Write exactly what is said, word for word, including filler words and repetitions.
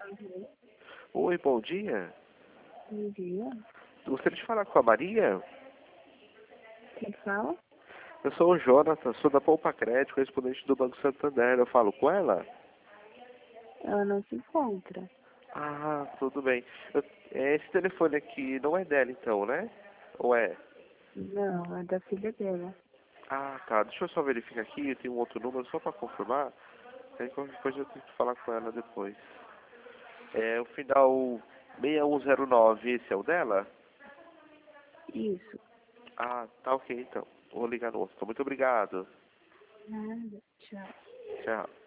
Uhum. Oi, bom dia. Bom dia. Gostaria de falar com a Maria? Quem fala? Eu sou o Jonathan, sou da Poupa Crédito, correspondente do Banco Santander. Eu falo com ela? Ela não se encontra. Ah, tudo bem. Eu- é, esse telefone aqui não é dela então, né? Ou é? Não, é da filha dela. Ah, tá. Deixa eu só verificar aqui, eu tenho um outro número só para confirmar. Aí qualquer coisa eu tenho que falar com ela depois. É o final seis um zero nove, esse é o dela? Isso. Ah, tá ok então. Vou ligar no outro. Muito obrigado. Nada. Tchau. Tchau.